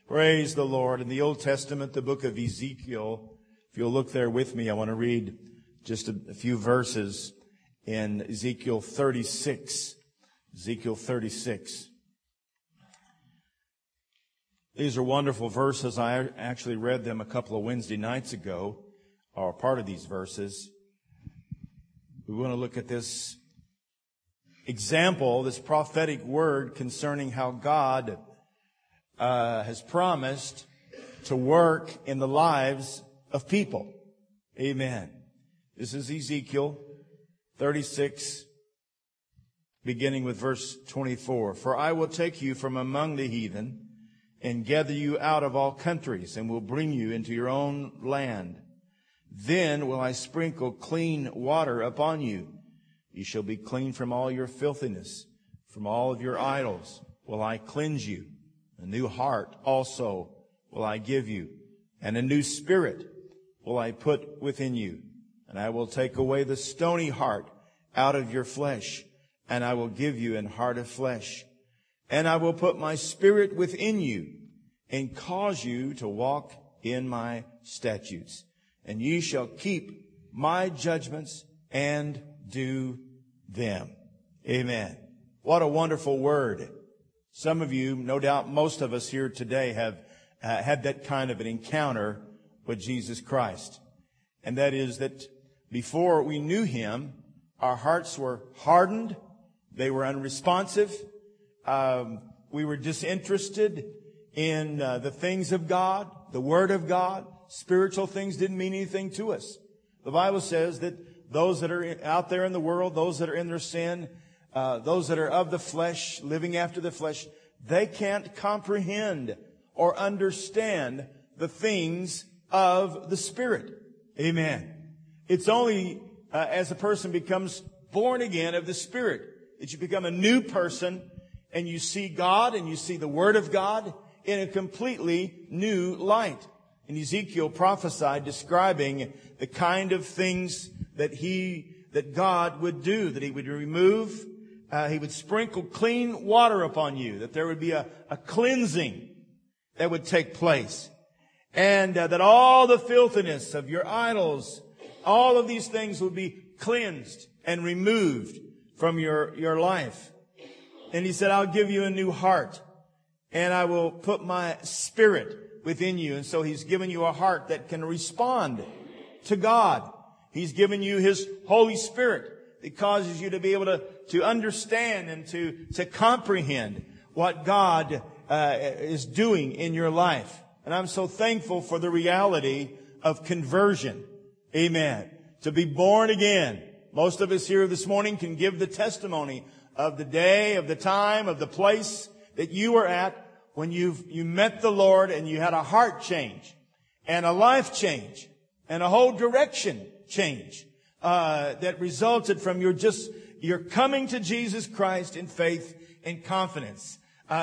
Praise the Lord. In the Old Testament, the book of Ezekiel, if you'll look there with me, I want to read just a few verses in Ezekiel 36. Ezekiel 36. These are wonderful verses. I actually read them a couple of Wednesday nights ago, or part of these verses. We want to look at this example, this prophetic word concerning how God has promised to work in the lives of people. Amen. This is Ezekiel 36, beginning with verse 24. For I will take you from among the heathen and gather you out of all countries and will bring you into your own land. Then will I sprinkle clean water upon you. You shall be clean from all your filthiness. From all of your idols will I cleanse you. A new heart also will I give you, and a new spirit will I put within you. And I will take away the stony heart out of your flesh, and I will give you an heart of flesh. And I will put my spirit within you, and cause you to walk in my statutes. And ye shall keep my judgments and do them. Amen. What a wonderful word. Some of you, no doubt most of us here today have had that kind of an encounter with Jesus Christ. And that is that before we knew Him, our hearts were hardened. They were unresponsive. We were disinterested in the things of God, the Word of God. Spiritual things didn't mean anything to us. The Bible says that those that are out there in the world, those that are in their sin, those that are of the flesh, living after the flesh, they can't comprehend or understand the things of the Spirit. Amen. It's only as a person becomes born again of the Spirit that you become a new person and you see God and you see the Word of God in a completely new light. And Ezekiel prophesied describing the kind of things that God would do, that He would remove. He would sprinkle clean water upon you, that there would be a cleansing that would take place. And that all the filthiness of your idols, all of these things would be cleansed and removed from your life. And He said, I'll give you a new heart, and I will put my spirit within you. And so He's given you a heart that can respond to God. He's given you His Holy Spirit. It causes you to be able to understand and to comprehend what God is doing in your life. And I'm so thankful for the reality of conversion. Amen. To be born again. Most of us here this morning can give the testimony of the day, of the time, of the place that you were at when you met the Lord and you had a heart change and a life change and a whole direction change. That resulted from your coming to Jesus Christ in faith and confidence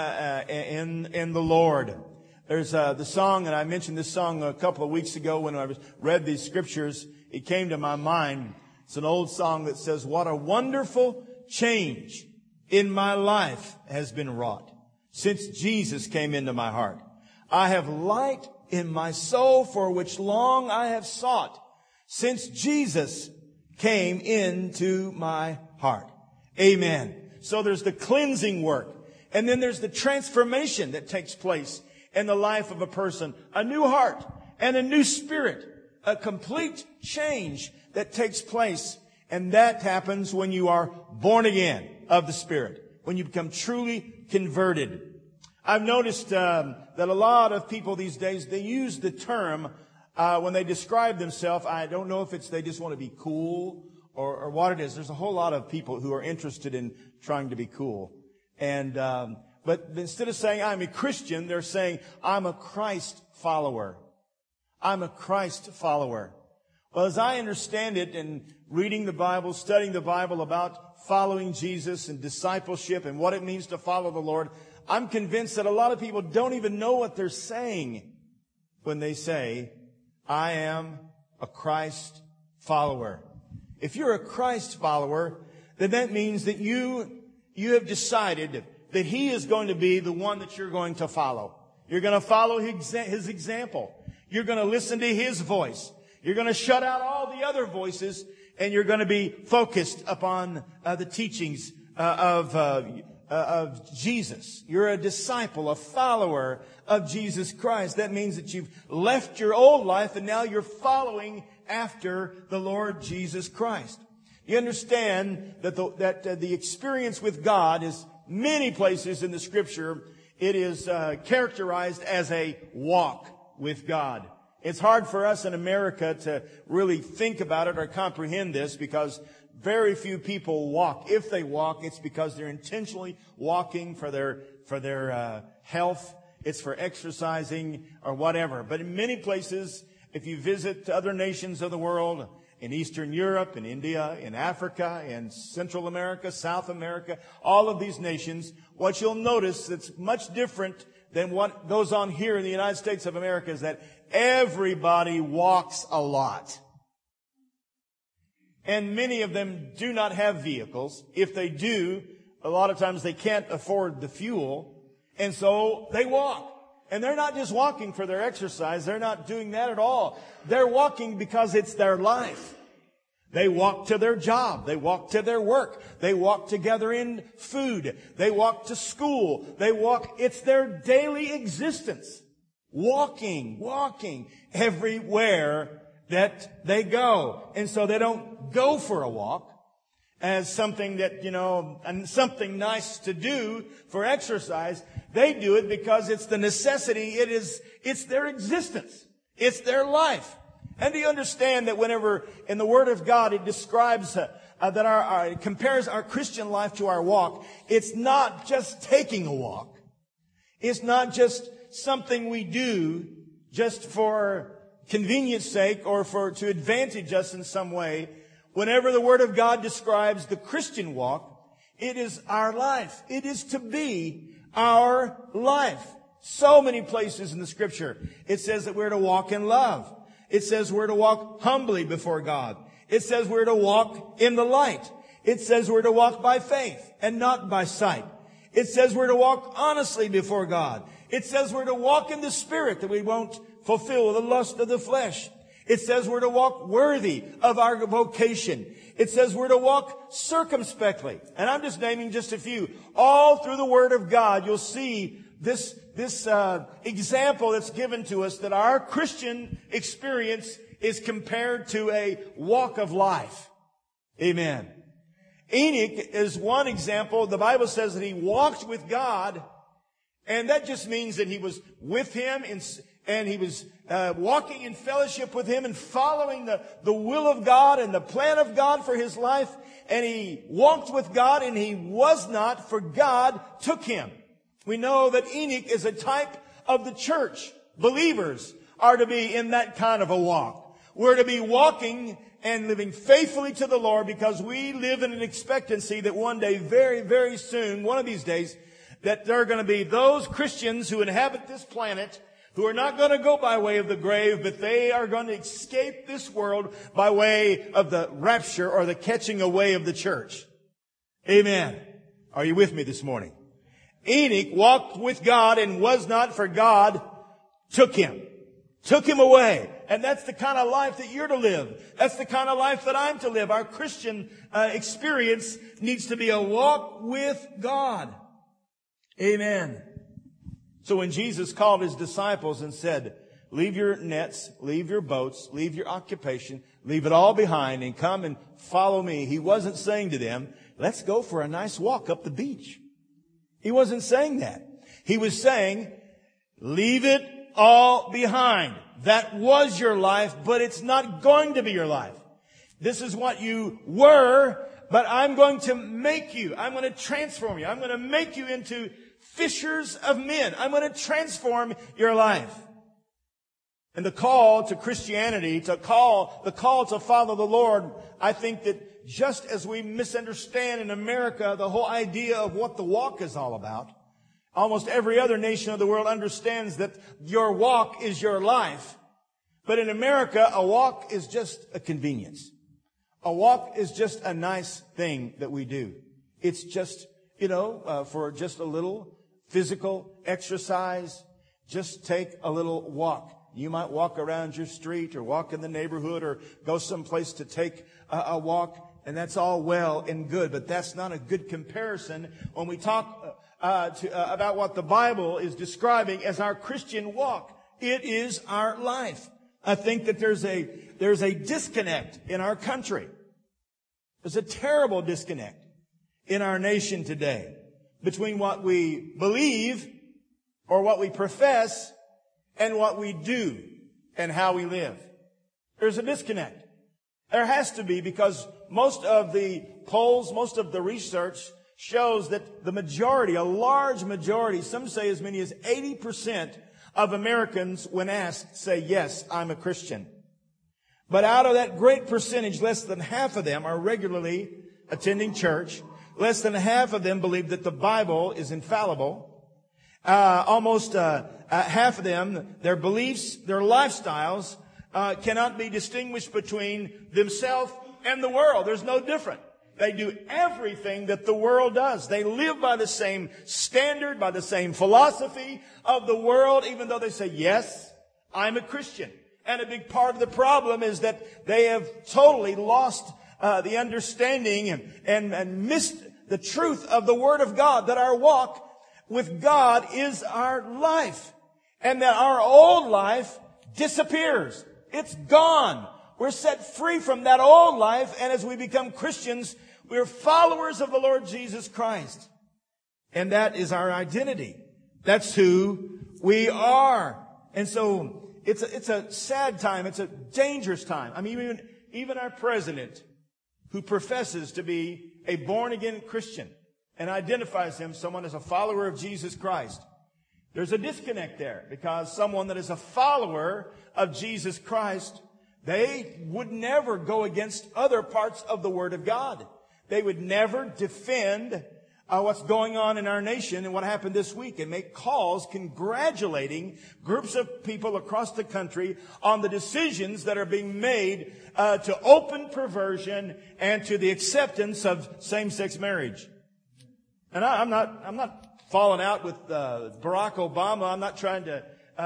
in the Lord. There's the song, and I mentioned this song a couple of weeks ago when I read these scriptures. It came to my mind. It's an old song that says, "What a wonderful change in my life has been wrought since Jesus came into my heart. I have light in my soul for which long I have sought since Jesus came into my heart." Amen. So there's the cleansing work. And then there's the transformation that takes place in the life of a person. A new heart and a new spirit. A complete change that takes place. And that happens when you are born again of the Spirit. When you become truly converted. I've noticed that a lot of people these days, they use the term when they describe themselves. I don't know if it's they just want to be cool or what it is. There's a whole lot of people who are interested in trying to be cool. And but instead of saying I'm a Christian, they're saying I'm a Christ follower. I'm a Christ follower. Well, as I understand it, in reading the Bible, studying the Bible about following Jesus and discipleship and what it means to follow the Lord, I'm convinced that a lot of people don't even know what they're saying when they say, I am a Christ follower. If you're a Christ follower, then that means that you have decided that He is going to be the one that you're going to follow. You're going to follow His example. You're going to listen to His voice. You're going to shut out all the other voices, and you're going to be focused upon the teachings of Jesus. You're a disciple, a follower of Jesus Christ. That means that you've left your old life and now you're following after the Lord Jesus Christ. You understand that the experience with God is many places in the Scripture. It is characterized as a walk with God. It's hard for us in America to really think about it or comprehend this because very few people walk. If they walk, it's because they're intentionally walking for their health. It's for exercising or whatever. But in many places, if you visit other nations of the world, in Eastern Europe, in India, in Africa, in Central America, South America, all of these nations, what you'll notice that's much different than what goes on here in the United States of America is that everybody walks a lot. And many of them do not have vehicles. If they do, a lot of times they can't afford the fuel. And so they walk. And they're not just walking for their exercise. They're not doing that at all. They're walking because it's their life. They walk to their job. They walk to their work. They walk together in food. They walk to school. They walk. It's their daily existence. Walking everywhere that they go. And so they don't go for a walk as something that, and something nice to do for exercise. They do it because it's the necessity. It's their existence. It's their life. And do you understand that whenever in the Word of God it describes it compares our Christian life to our walk, it's not just taking a walk. It's not just something we do just for convenience sake or to advantage us in some way. Whenever the Word of God describes the Christian walk, it is our life. It is to be our life. So many places in the Scripture, it says that we're to walk in love. It says we're to walk humbly before God. It says we're to walk in the light. It says we're to walk by faith and not by sight. It says we're to walk honestly before God. It says we're to walk in the Spirit, that we won't fulfill the lust of the flesh. It says we're to walk worthy of our vocation. It says we're to walk circumspectly. And I'm just naming just a few. All through the Word of God, you'll see this example that's given to us that our Christian experience is compared to a walk of life. Amen. Enoch is one example. The Bible says that he walked with God, and that just means that he was with Him and he was walking in fellowship with Him and following the will of God and the plan of God for his life. And he walked with God, and he was not, for God took him. We know that Enoch is a type of the church. Believers are to be in that kind of a walk. We're to be walking and living faithfully to the Lord because we live in an expectancy that one day, very, very soon, one of these days, that there are going to be those Christians who inhabit this planet who are not going to go by way of the grave, but they are going to escape this world by way of the rapture or the catching away of the church. Amen. Are you with me this morning? Enoch walked with God and was not, for God took him away. And that's the kind of life that you're to live. That's the kind of life that I'm to live. Our Christian experience needs to be a walk with God. Amen. So when Jesus called His disciples and said, leave your nets, leave your boats, leave your occupation, leave it all behind and come and follow me, He wasn't saying to them, let's go for a nice walk up the beach. He wasn't saying that. He was saying, leave it all behind. That was your life, but it's not going to be your life. This is what you were, but I'm going to make you. I'm going to transform you. I'm going to make you into fishers of men. I'm going to transform your life. And the call to Christianity, the call to follow the Lord, I think that just as we misunderstand in America the whole idea of what the walk is all about, almost every other nation of the world understands that your walk is your life. But in America, a walk is just a convenience. A walk is just a nice thing that we do. It's just, for just a little physical exercise, Just take a little walk. You might walk around your street or walk in the neighborhood or go someplace to take a walk, and that's all well and good, but that's not a good comparison when we talk about what the Bible is describing as our Christian walk. It is our life. I think that there's a disconnect in our country. There's a terrible disconnect in our nation today between what we believe or what we profess and what we do and how we live. There's a disconnect. There has to be, because most of the polls, most of the research shows that the majority, a large majority, some say as many as 80% of Americans, when asked, say, yes, I'm a Christian. But out of that great percentage, less than half of them are regularly attending church. Less than half of them believe that the Bible is infallible. Almost half of them, their beliefs, their lifestyles cannot be distinguished between themselves and the world. There's no different. They do everything that the world does. They live by the same standard, by the same philosophy of the world, even though they say, yes, I'm a Christian. And a big part of the problem is that they have totally lost the understanding and missed the truth of the Word of God, that our walk with God is our life, and that our old life disappears. It's gone. We're set free from that old life, and as we become Christians, we're followers of the Lord Jesus Christ. And that is our identity. That's who we are. And so it's a sad time. It's a dangerous time. I mean, even our president, who professes to be a born-again Christian and identifies someone as a follower of Jesus Christ, there's a disconnect there, because someone that is a follower of Jesus Christ, they would never go against other parts of the Word of God. They would never defend what's going on in our nation and what happened this week, and make calls congratulating groups of people across the country on the decisions that are being made to open perversion and to the acceptance of same-sex marriage. And I'm not falling out with Barack Obama. I'm not trying to.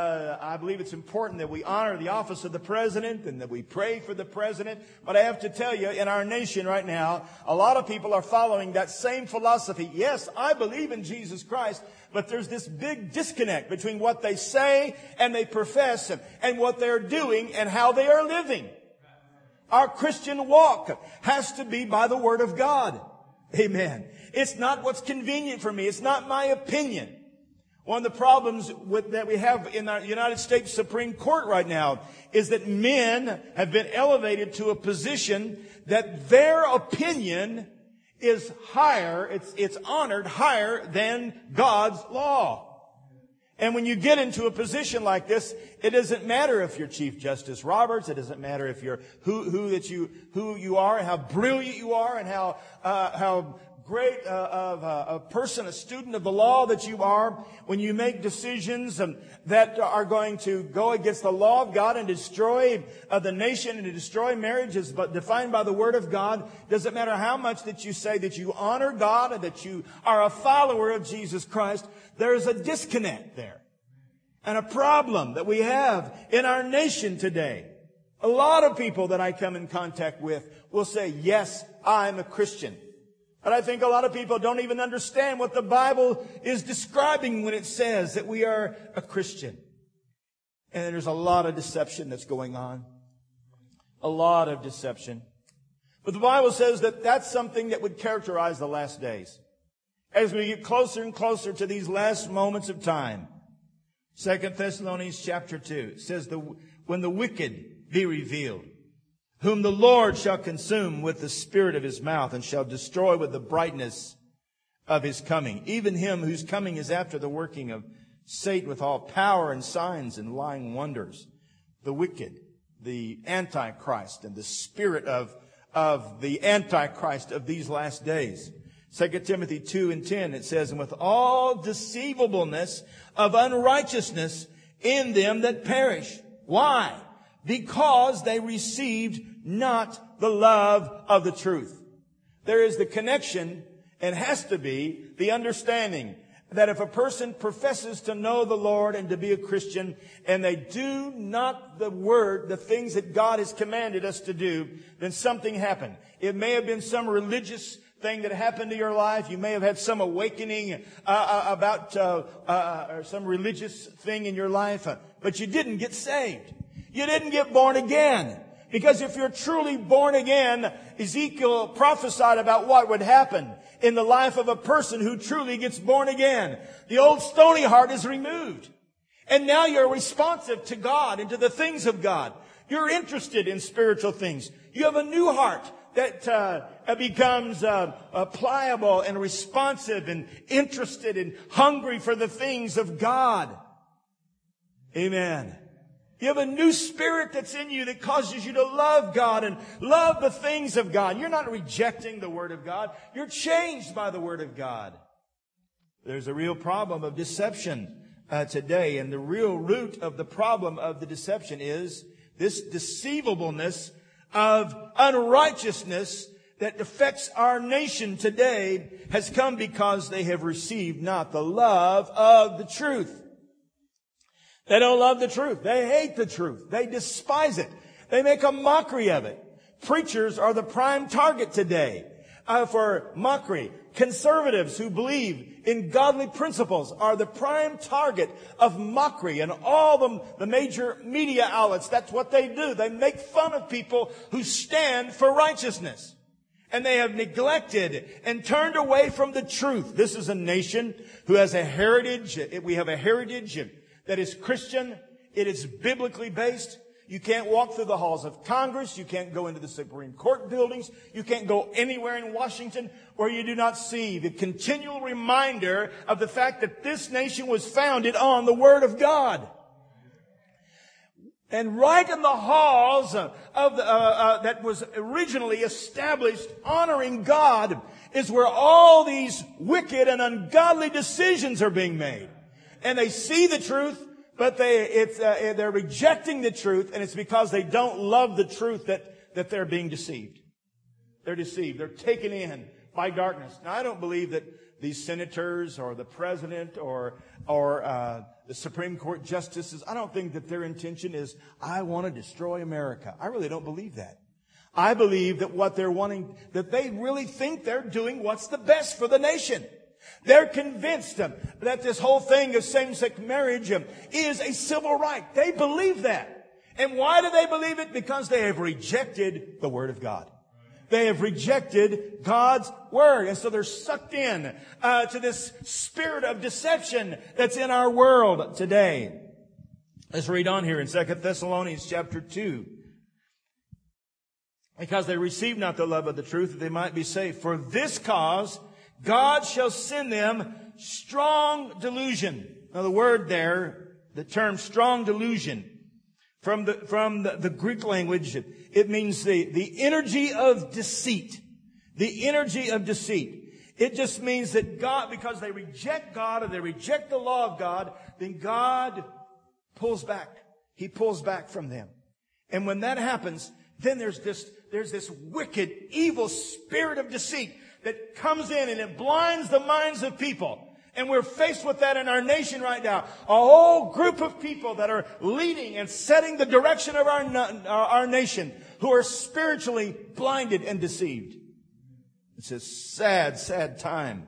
I believe it's important that we honor the office of the president and that we pray for the president. But I have to tell you, in our nation right now, a lot of people are following that same philosophy. Yes, I believe in Jesus Christ, but there's this big disconnect between what they say and they profess and what they're doing and how they are living. Our Christian walk has to be by the Word of God. Amen. It's not what's convenient for me. It's not my opinion. One of the problems that we have in the United States Supreme Court right now is that men have been elevated to a position that their opinion is higher, it's honored higher than God's law. And when you get into a position like this, it doesn't matter if you're Chief Justice Roberts. It doesn't matter if you're who you are, and how brilliant you are, and how great of a person, a student of the law that you are. When you make decisions that are going to go against the law of God and destroy the nation and to destroy marriages, but defined by the Word of God, doesn't matter how much that you say that you honor God and that you are a follower of Jesus Christ, there is a disconnect there. And a problem that we have in our nation today. A lot of people that I come in contact with will say, yes, I'm a Christian. But I think a lot of people don't even understand what the Bible is describing when it says that we are a Christian. And there's a lot of deception that's going on. A lot of deception. But the Bible says that that's something that would characterize the last days. As we get closer and closer to these last moments of time. 2 Thessalonians chapter 2 says, when the wicked be revealed, whom the Lord shall consume with the spirit of his mouth and shall destroy with the brightness of his coming. Even him whose coming is after the working of Satan with all power and signs and lying wonders. The wicked, the Antichrist, and the spirit of the Antichrist of these last days. 2 Timothy 2:10, it says, and with all deceivableness of unrighteousness in them that perish. Why? Because they received not the love of the truth. There is the connection, and has to be the understanding that if a person professes to know the Lord and to be a Christian, and they do not the things that God has commanded us to do, then something happened. It may have been some religious thing that happened to your life. You may have had some awakening about or some religious thing in your life, but you didn't get saved. You didn't get born again. Because if you're truly born again, Ezekiel prophesied about what would happen in the life of a person who truly gets born again. The old stony heart is removed. And now you're responsive to God and to the things of God. You're interested in spiritual things. You have a new heart that becomes pliable and responsive and interested and hungry for the things of God. Amen. You have a new spirit that's in you that causes you to love God and love the things of God. You're not rejecting the Word of God. You're changed by the Word of God. There's a real problem of deception today. And the real root of the problem of the deception is this deceivableness of unrighteousness that affects our nation today has come because they have received not the love of the truth. They don't love the truth. They hate the truth. They despise it. They make a mockery of it. Preachers are the prime target today for mockery. Conservatives who believe in godly principles are the prime target of mockery. And all the major media outlets, that's what they do. They make fun of people who stand for righteousness. And they have neglected and turned away from the truth. This is a nation who has a heritage. We have a heritage that is Christian. It is biblically based. You can't walk through the halls of Congress. You can't go into the Supreme Court buildings. You can't go anywhere in Washington where you do not see the continual reminder of the fact that this nation was founded on the Word of God. And right in the halls that was originally established honoring God is where all these wicked and ungodly decisions are being made. And they see the truth, but they're rejecting the truth, and it's because they don't love the truth that they're being deceived. They're deceived. They're taken in by darkness. Now, I don't believe that these senators or the president or the Supreme Court justices, I don't think that their intention is, I want to destroy America. I really don't believe that. I believe that what they're wanting, that they really think they're doing what's the best for the nation. They're convinced that this whole thing of same-sex marriage is a civil right. They believe that. And why do they believe it? Because they have rejected the Word of God. They have rejected God's Word. And so they're sucked in to this spirit of deception that's in our world today. Let's read on here in 2 Thessalonians chapter 2. Because they received not the love of the truth, that they might be saved. For this cause God shall send them strong delusion. Now the word there, the term strong delusion, from the Greek language, it means the energy of deceit. The energy of deceit. It just means that God, because they reject God and they reject the law of God, then God pulls back. He pulls back from them. And when that happens, then there's this wicked, evil spirit of deceit that comes in and it blinds the minds of people. And we're faced with that in our nation right now. A whole group of people that are leading and setting the direction of our nation who are spiritually blinded and deceived. It's a sad, sad time.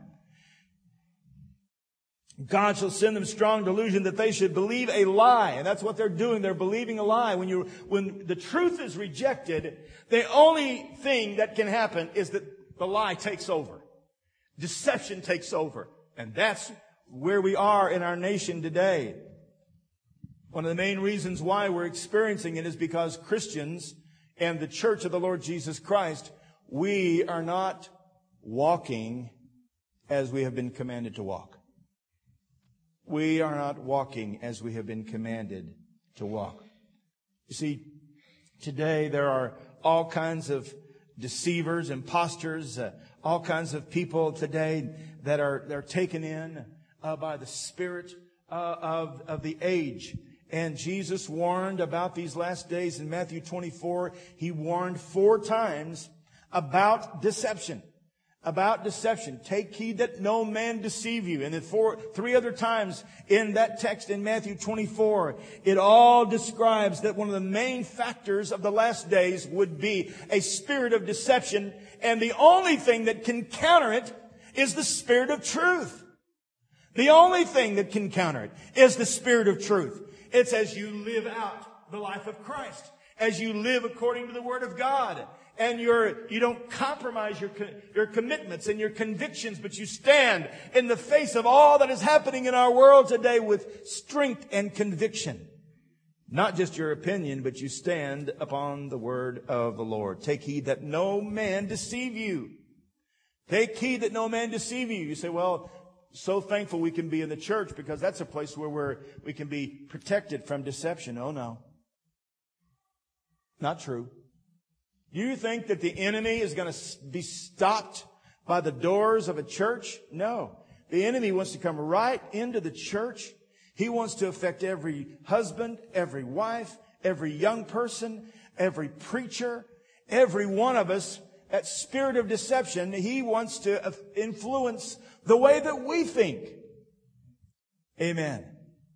God shall send them strong delusion that they should believe a lie. And that's what they're doing. They're believing a lie. When the truth is rejected, the only thing that can happen is that the lie takes over. Deception takes over. And that's where we are in our nation today. One of the main reasons why we're experiencing it is because Christians and the church of the Lord Jesus Christ, we are not walking as we have been commanded to walk. We are not walking as we have been commanded to walk. You see, today there are all kinds of deceivers, imposters, all kinds of people today that are taken in by the spirit of the age. And Jesus warned about these last days in Matthew 24. He warned 4 times about deception. about deception. Take heed that no man deceive you. And then three other times in that text in Matthew 24, it all describes that one of the main factors of the last days would be a spirit of deception. And the only thing that can counter it is the Spirit of truth. The only thing that can counter it is the Spirit of truth. It's as you live out the life of Christ, as you live according to the Word of God. And you don't compromise your commitments and your convictions, but you stand in the face of all that is happening in our world today with strength and conviction. Not just your opinion, but you stand upon the word of the Lord. Take heed that no man deceive you. Take heed that no man deceive you. You say, well, so thankful we can be in the church because that's a place where we can be protected from deception. Oh, no. Not true. You think that the enemy is going to be stopped by the doors of a church? No. The enemy wants to come right into the church. He wants to affect every husband, every wife, every young person, every preacher, every one of us. That spirit of deception, he wants to influence the way that we think. Amen.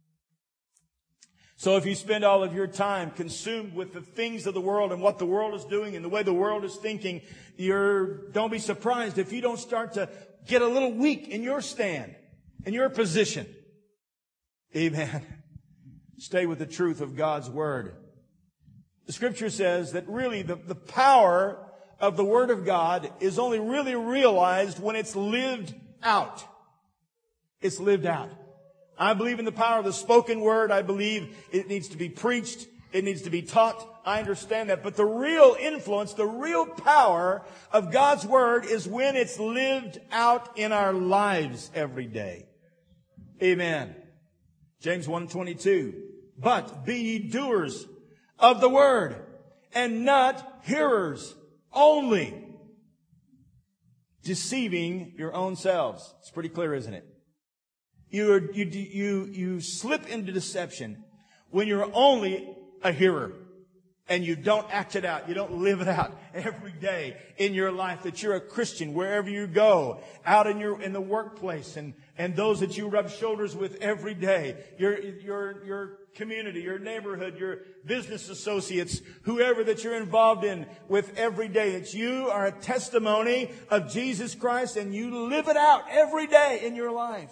So if you spend all of your time consumed with the things of the world and what the world is doing and the way the world is thinking, don't be surprised if you don't start to get a little weak in your stand, in your position. Amen. Stay with the truth of God's Word. The Scripture says that really the power of the Word of God is only really realized when it's lived out. It's lived out. I believe in the power of the spoken word. I believe it needs to be preached. It needs to be taught. I understand that. But the real influence, the real power of God's Word is when it's lived out in our lives every day. Amen. James 1:22. But be ye doers of the Word and not hearers only, deceiving your own selves. It's pretty clear, isn't it? You slip into deception when you're only a hearer and you don't act it out. You don't live it out every day in your life that you're a Christian wherever you go, out in the workplace and those that you rub shoulders with every day, your community, your neighborhood, your business associates, whoever that you're involved in with every day, that you are a testimony of Jesus Christ and you live it out every day in your life.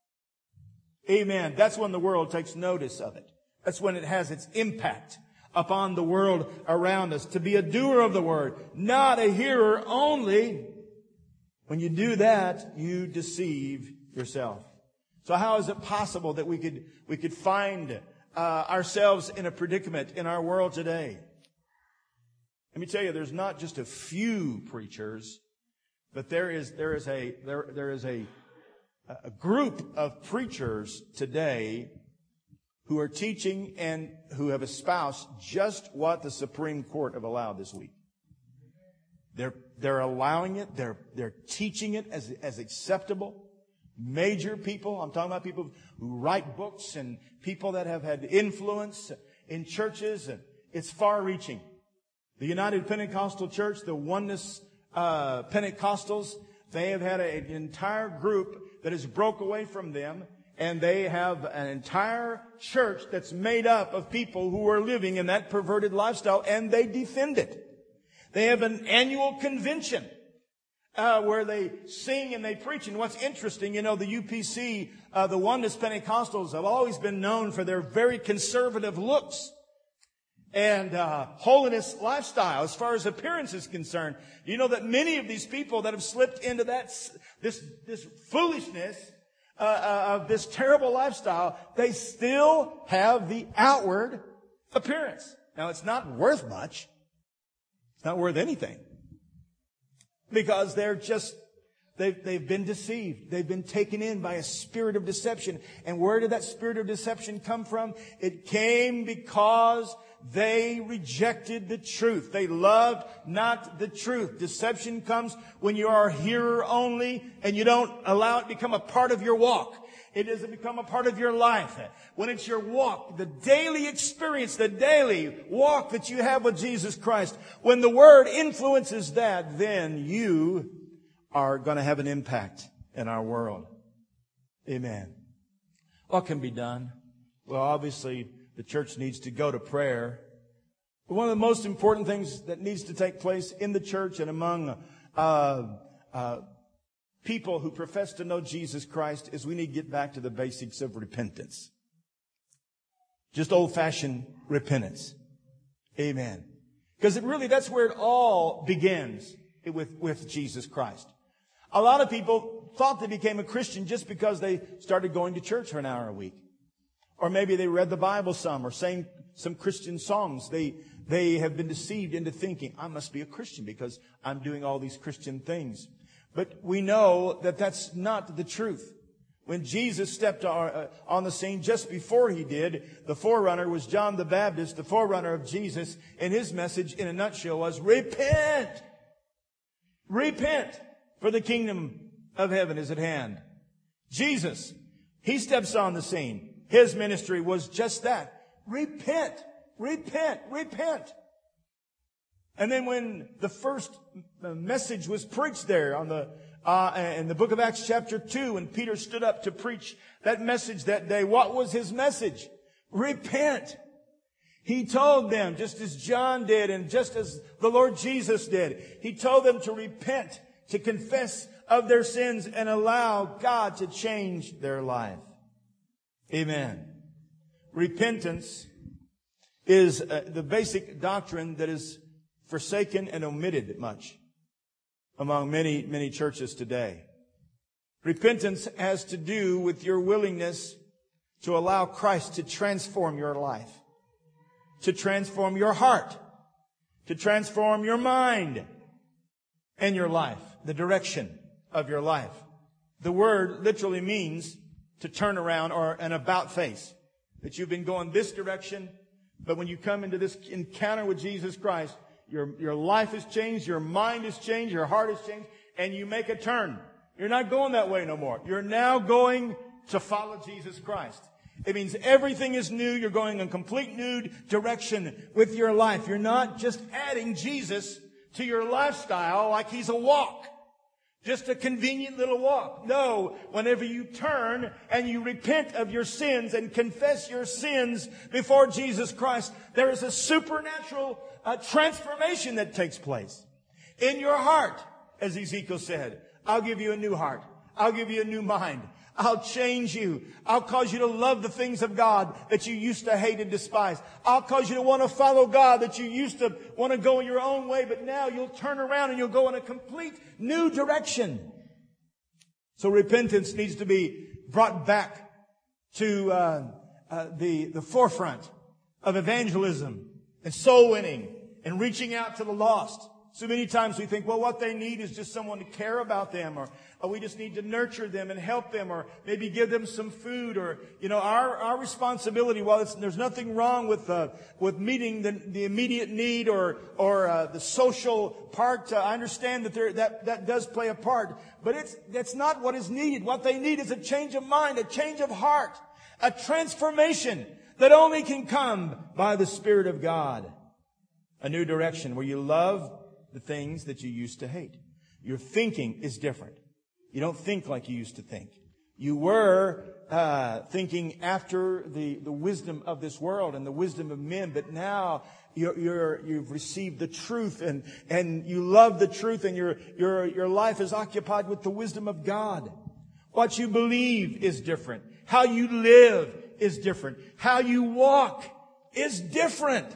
Amen. That's when the world takes notice of it. That's when it has its impact upon the world around us. To be a doer of the word, not a hearer only. When you do that, you deceive yourself. So how is it possible that we could find ourselves in a predicament in our world today? Let me tell you, there's not just a few preachers, but there is a group of preachers today who are teaching and who have espoused just what the Supreme Court have allowed this week. They're allowing it. They're teaching it as acceptable. Major people. I'm talking about people who write books and people that have had influence in churches. And it's far-reaching. The United Pentecostal Church, the Oneness Pentecostals, they have had an entire group that has broke away from them, and they have an entire church that's made up of people who are living in that perverted lifestyle, and they defend it. They have an annual convention where they sing and they preach. And what's interesting, the UPC, the Oneness Pentecostals, have always been known for their very conservative looks and holiness lifestyle as far as appearance is concerned. You know that many of these people that have slipped into this foolishness of this terrible lifestyle, they still have the outward appearance. Now, it's not worth much. It's not worth anything. Because they've been deceived. They've been taken in by a spirit of deception. And where did that spirit of deception come from? It came because they rejected the truth. They loved not the truth. Deception comes when you are a hearer only and you don't allow it to become a part of your walk. It doesn't become a part of your life. When it's your walk, the daily experience, the daily walk that you have with Jesus Christ, when the Word influences that, then you are going to have an impact in our world. Amen. What can be done? Well, obviously, the church needs to go to prayer. But one of the most important things that needs to take place in the church and among people who profess to know Jesus Christ is we need to get back to the basics of repentance. Just old-fashioned repentance. Amen. Because that's where it all begins with Jesus Christ. A lot of people thought they became a Christian just because they started going to church for an hour a week. Or maybe they read the Bible some or sang some Christian songs. They have been deceived into thinking, I must be a Christian because I'm doing all these Christian things. But we know that that's not the truth. When Jesus stepped on the scene, just before he did, the forerunner was John the Baptist, the forerunner of Jesus, and his message in a nutshell was, repent! Repent! For the kingdom of heaven is at hand. Jesus, he steps on the scene. His ministry was just that. Repent! Repent! Repent! And then when the first message was preached there in the book of Acts chapter 2, and Peter stood up to preach that message that day, what was his message? Repent! He told them, just as John did and just as the Lord Jesus did, he told them to repent, to confess of their sins and allow God to change their life. Amen. Repentance is the basic doctrine that is forsaken and omitted much among many churches today. Repentance has to do with your willingness to allow Christ to transform your life, to transform your heart, to transform your mind and your life, the direction of your life. The word literally means to turn around or an about face. That you've been going this direction, but when you come into this encounter with Jesus Christ, your life has changed, your mind has changed, your heart has changed, and you make a turn. You're not going that way no more. You're now going to follow Jesus Christ. It means everything is new. You're going in complete new direction with your life. You're not just adding Jesus to your lifestyle like he's a walk. Just a convenient little walk. No, whenever you turn and you repent of your sins and confess your sins before Jesus Christ, there is a supernatural transformation that takes place. In your heart, as Ezekiel said, I'll give you a new heart. I'll give you a new mind. I'll change you. I'll cause you to love the things of God that you used to hate and despise. I'll cause you to want to follow God that you used to want to go your own way, but now you'll turn around and you'll go in a complete new direction. So repentance needs to be brought back to the forefront of evangelism and soul winning and reaching out to the lost. So many times we think, well, what they need is just someone to care about them, or we just need to nurture them and help them, or maybe give them some food, or, our responsibility, while there's nothing wrong with meeting the immediate need or the social part. I understand that does play a part, but that's not what is needed. What they need is a change of mind, a change of heart, a transformation that only can come by the Spirit of God. A new direction where you love the things that you used to hate. Your thinking is different. You don't think like you used to think. You were thinking after the wisdom of this world and the wisdom of men, but now you've received the truth and you love the truth, and your life is occupied with the wisdom of God. What you believe is different. How you live is different. How you walk is different.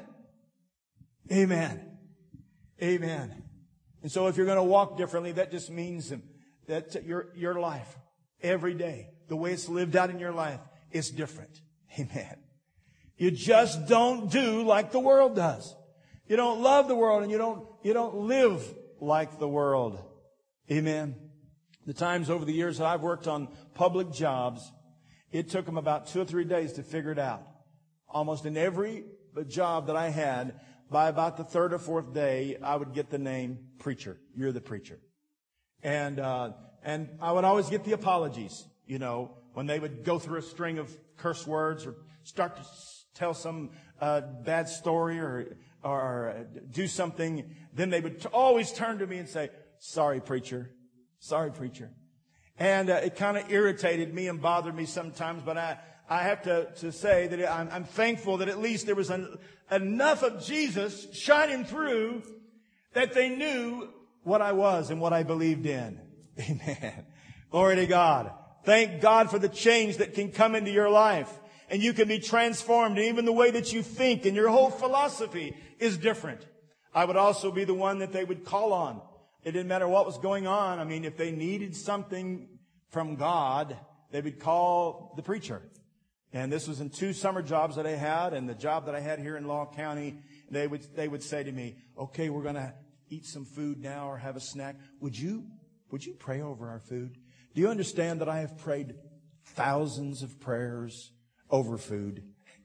Amen. Amen. And so if you're going to walk differently, that just means that your life, every day, the way it's lived out in your life is different. Amen. You just don't do like the world does. You don't love the world, and you don't live like the world. Amen. The times over the years that I've worked on public jobs, it took them about 2 or 3 days to figure it out. Almost in every job that I had, by about the 3rd or 4th day, I would get the name preacher. You're the preacher. And I would always get the apologies, when they would go through a string of curse words or start to tell some bad story or do something. Then they would always turn to me and say, sorry, preacher. Sorry, preacher. And it kind of irritated me and bothered me sometimes, but I have to say that I'm thankful that at least there was enough of Jesus shining through that they knew what I was and what I believed in. Amen. Glory to God. Thank God for the change that can come into your life. And you can be transformed. And even the way that you think and your whole philosophy is different. I would also be the one that they would call on. It didn't matter what was going on. I mean, if they needed something from God, they would call the preacher. And this was in 2 summer jobs that I had, and the job that I had here in Law County. They would say to me, okay, we're going to eat some food now or have a snack. Would you pray over our food? Do you understand that I have prayed thousands of prayers over food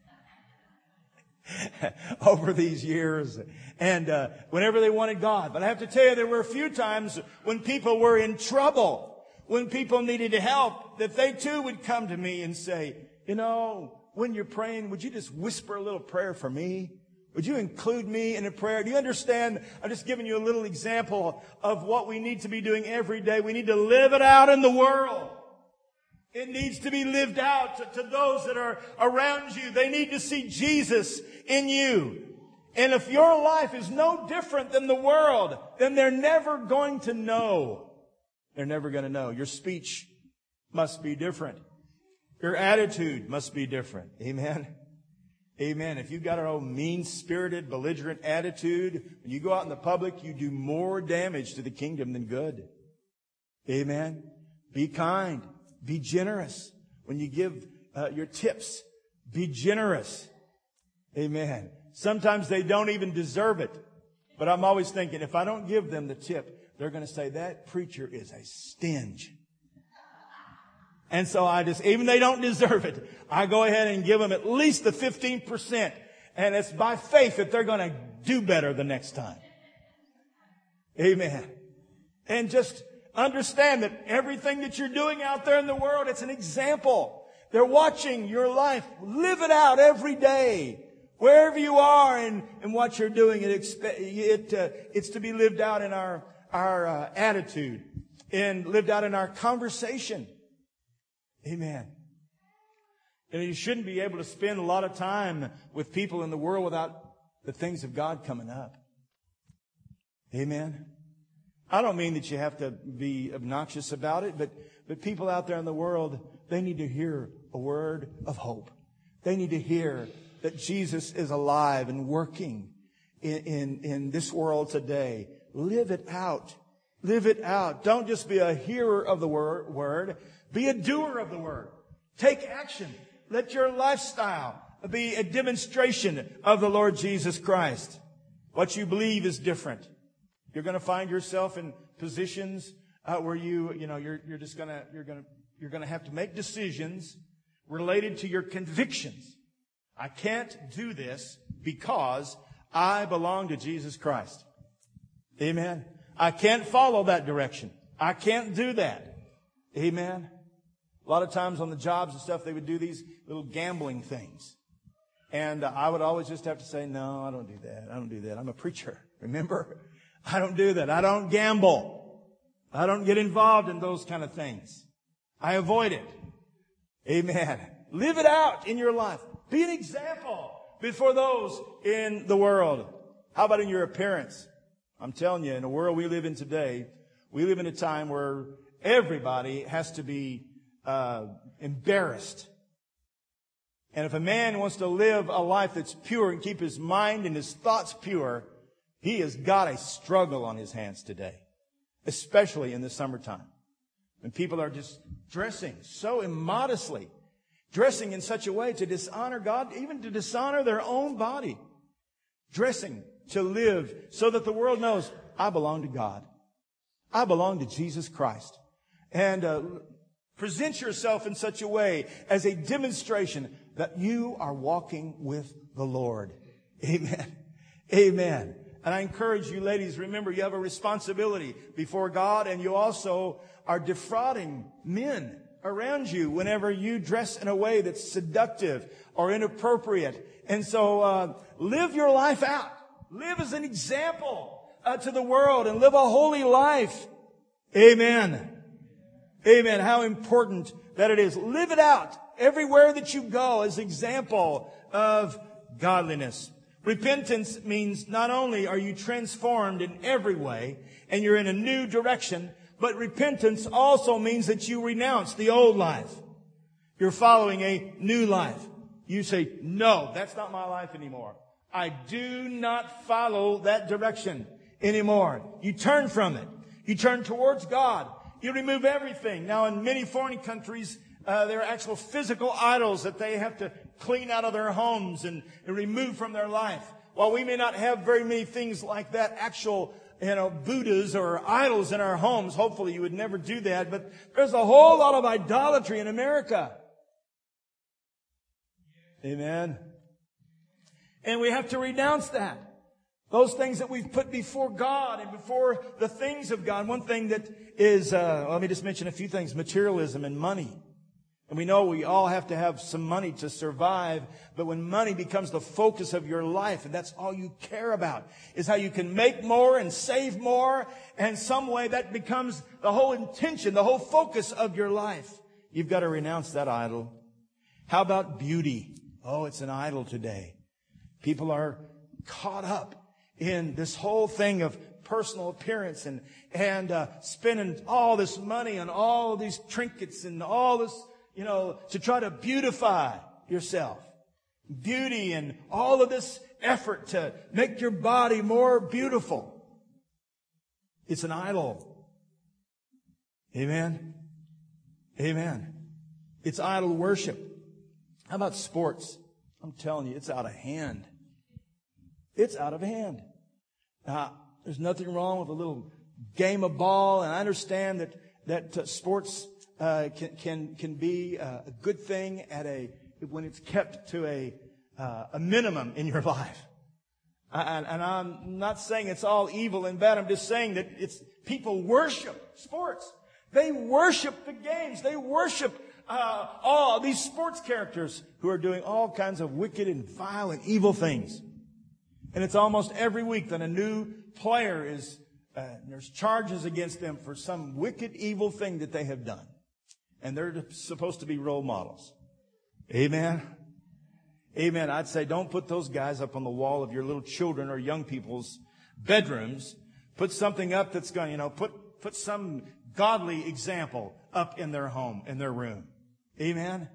over these years, and whenever they wanted God? But I have to tell you, there were a few times when people were in trouble, when people needed help, that they too would come to me and say, you know, when you're praying, would you just whisper a little prayer for me? Would you include me in a prayer? Do you understand? I'm just giving you a little example of what we need to be doing every day. We need to live it out in the world. It needs to be lived out to those that are around you. They need to see Jesus in you. And if your life is no different than the world, then they're never going to know. They're never going to know. Your speech must be different. Your attitude must be different. Amen. Amen. If you've got an old mean-spirited, belligerent attitude, when you go out in the public, you do more damage to the kingdom than good. Amen. Be kind. Be generous. When you give your tips, be generous. Amen. Sometimes they don't even deserve it. But I'm always thinking, if I don't give them the tip, they're going to say, that preacher is a stinge. And so even they don't deserve it, I go ahead and give them at least the 15%. And it's by faith that they're going to do better the next time. Amen. And just understand that everything that you're doing out there in the world, it's an example. They're watching your life. Live it out every day. Wherever you are and what you're doing, it's to be lived out in our attitude and lived out in our conversation. Amen. And you shouldn't be able to spend a lot of time with people in the world without the things of God coming up. Amen. I don't mean that you have to be obnoxious about it, but people out there in the world, they need to hear a word of hope. They need to hear that Jesus is alive and working in this world today. Live it out. Live it out. Don't just be a hearer of the word. Be a doer of the word. Take action. Let your lifestyle be a demonstration of the Lord Jesus Christ. What you believe is different. You're going to find yourself in positions where you're going to have to make decisions related to your convictions. I can't do this because I belong to Jesus Christ. Amen. I can't follow that direction. I can't do that. Amen. A lot of times on the jobs and stuff, they would do these little gambling things. And I would always just have to say, no, I don't do that. I don't do that. I'm a preacher. Remember? I don't do that. I don't gamble. I don't get involved in those kind of things. I avoid it. Amen. Live it out in your life. Be an example before those in the world. How about in your appearance? I'm telling you, in the world we live in today, we live in a time where everybody has to be embarrassed. And if a man wants to live a life that's pure and keep his mind and his thoughts pure, he has got a struggle on his hands today, especially in the summertime. When people are just dressing so immodestly, dressing in such a way to dishonor God, even to dishonor their own body. Dressing to live so that the world knows, I belong to God. I belong to Jesus Christ. And present yourself in such a way as a demonstration that you are walking with the Lord. Amen. Amen. And I encourage you, ladies, remember you have a responsibility before God, and you also are defrauding men around you whenever you dress in a way that's seductive or inappropriate. And so live your life out. Live as an example to the world and live a holy life. Amen. Amen. How important that it is. Live it out everywhere that you go as example of godliness. Repentance means not only are you transformed in every way and you're in a new direction, but repentance also means that you renounce the old life. You're following a new life. You say, no, that's not my life anymore. I do not follow that direction anymore. You turn from it. You turn towards God. You remove everything. Now, in many foreign countries, there are actual physical idols that they have to clean out of their homes and remove from their life. While we may not have very many things like that, actual, Buddhas or idols in our homes, hopefully you would never do that, but there's a whole lot of idolatry in America. Amen. And we have to renounce that. Those things that we've put before God and before the things of God. One thing that is, let me just mention a few things. Materialism and money. And we know we all have to have some money to survive. But when money becomes the focus of your life, and that's all you care about, is how you can make more and save more. And some way that becomes the whole intention, the whole focus of your life. You've got to renounce that idol. How about beauty? Oh, it's an idol today. People are caught up in this whole thing of personal appearance and spending all this money on all these trinkets and all this, to try to beautify yourself. Beauty and all of this effort to make your body more beautiful. It's an idol. Amen. Amen. It's idol worship. How about sports? I'm telling you, it's out of hand. It's out of hand. Now, there's nothing wrong with a little game of ball, and I understand that sports can be a good thing when it's kept to a minimum in your life. And I'm not saying it's all evil and bad. I'm just saying that people worship sports. They worship the games. They worship all these sports characters who are doing all kinds of wicked and vile and evil things. And it's almost every week that a new player there's charges against them for some wicked, evil thing that they have done. And they're supposed to be role models. Amen. Amen. I'd say don't put those guys up on the wall of your little children or young people's bedrooms. Put something up that's going, put some godly example up in their home, in their room. Amen.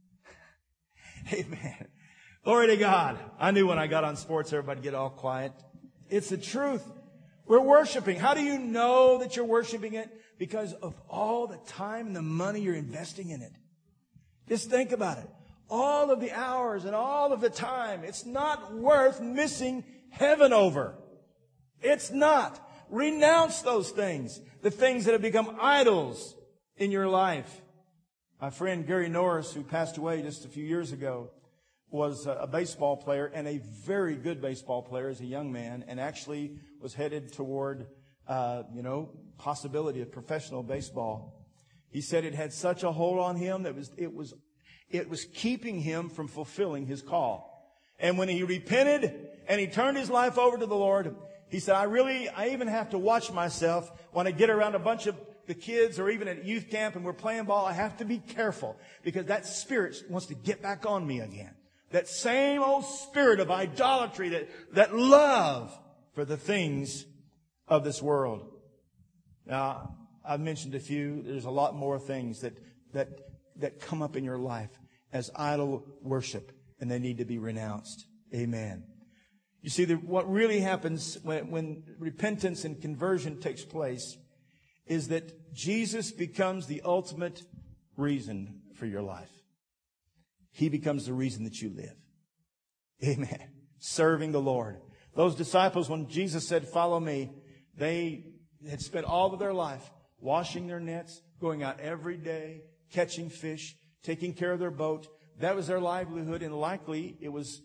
Amen. Glory to God. I knew when I got on sports, everybody would get all quiet. It's the truth. We're worshiping. How do you know that you're worshiping it? Because of all the time and the money you're investing in it. Just think about it. All of the hours and all of the time. It's not worth missing heaven over. It's not. Renounce those things. The things that have become idols in your life. My friend Gary Norris, who passed away just a few years ago, was a baseball player and a very good baseball player as a young man, and actually was headed toward, possibility of professional baseball. He said it had such a hold on him that it was keeping him from fulfilling his call. And when he repented and he turned his life over to the Lord, he said, I even have to watch myself when I get around a bunch of the kids or even at youth camp and we're playing ball. I have to be careful because that spirit wants to get back on me again. That same old spirit of idolatry, that love for the things of this world. Now, I've mentioned a few. There's a lot more things that come up in your life as idol worship, and they need to be renounced. Amen. You see, what really happens when repentance and conversion takes place is that Jesus becomes the ultimate reason for your life. He becomes the reason that you live. Amen. Serving the Lord. Those disciples, when Jesus said, "Follow me," they had spent all of their life washing their nets, going out every day, catching fish, taking care of their boat. That was their livelihood, and likely it was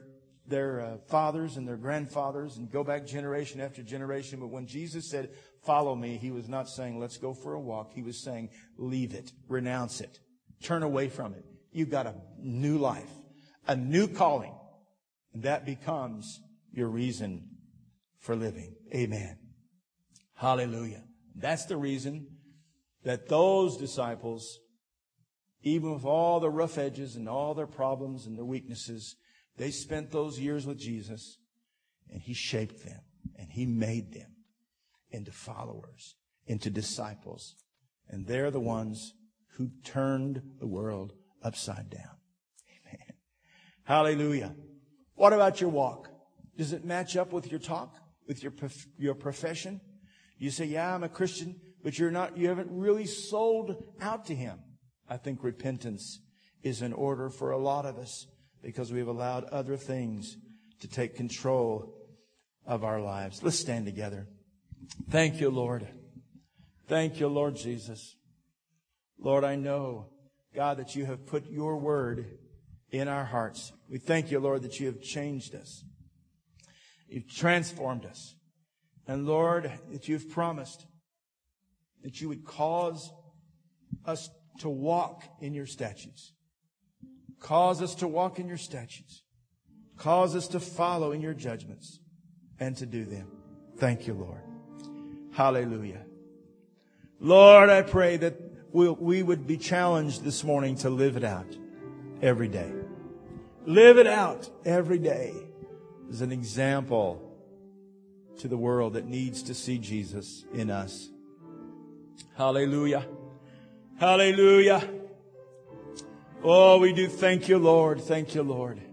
their fathers and their grandfathers, and go back generation after generation. But when Jesus said, "Follow me," He was not saying, "Let's go for a walk." He was saying, "Leave it, renounce it, turn away from it. You've got a new life, a new calling." And that becomes your reason for living. Amen. Hallelujah. That's the reason that those disciples, even with all the rough edges and all their problems and their weaknesses, they spent those years with Jesus, and He shaped them and He made them into followers, into disciples. And they're the ones who turned the world upside down. Amen. Hallelujah. What about your walk? Does it match up with your talk, with your profession? You say, yeah, I'm a Christian, but you haven't really sold out to Him. I think repentance is in order for a lot of us because we've allowed other things to take control of our lives. Let's stand together. Thank you, Lord. Thank you, Lord Jesus. Lord, I know, God, that you have put your word in our hearts. We thank you, Lord, that you have changed us. You've transformed us. And Lord, that you've promised that you would cause us to walk in your statutes. Cause us to walk in your statutes. Cause us to follow in your judgments and to do them. Thank you, Lord. Hallelujah. Lord, I pray that we would be challenged this morning to live it out every day. Live it out every day as an example to the world that needs to see Jesus in us. Hallelujah. Hallelujah. Oh, we do thank you, Lord. Thank you, Lord.